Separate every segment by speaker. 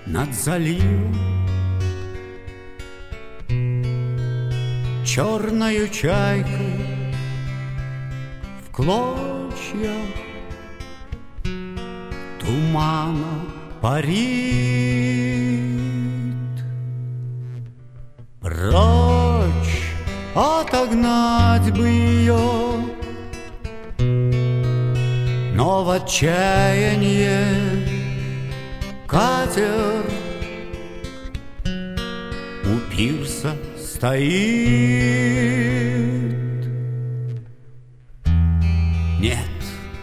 Speaker 1: над заливом, черною чайкой в клочья тумана парит. Прочь отогнать бы ее, но в отчаянье катер у пирса стоит. Нет,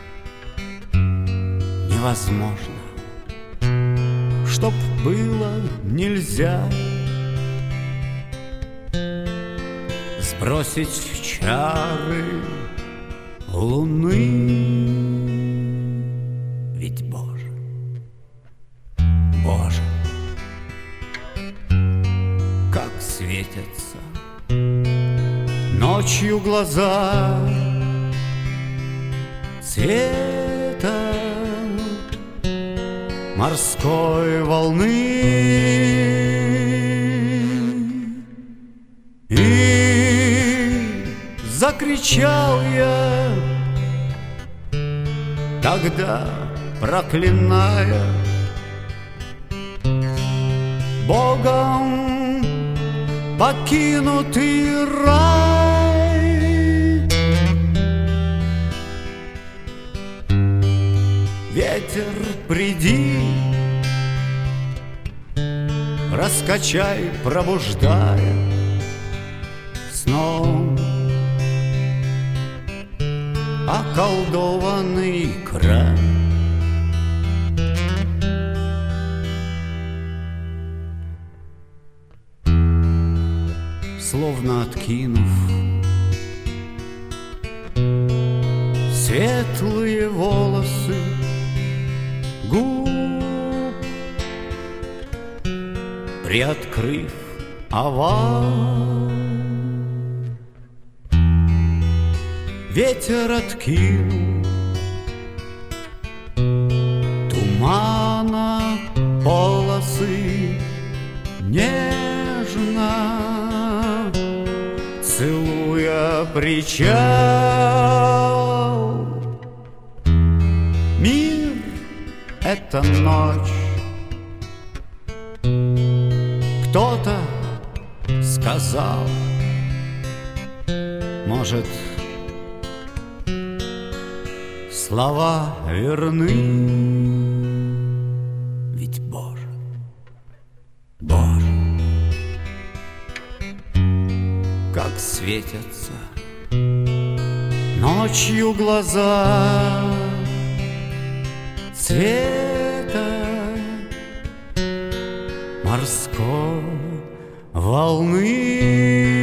Speaker 1: невозможно, чтоб было нельзя сбросить чары луны. Ведь, Боже, Боже, как светятся ночью глаза цвета морской волны. И закричал я тогда, проклиная Богом покинутый рай. Ветер, приди, раскачай, пробуждая сном околдованный край. Словно откинув светлые волосы губ, приоткрыв овал, ветер откинул тумана полосы, нежно целуя причал. Мир — это ночь. Кто-то сказал, может, слова верны. Ведь, Боже, Боже, как светятся ночью глаза цвета морской волны.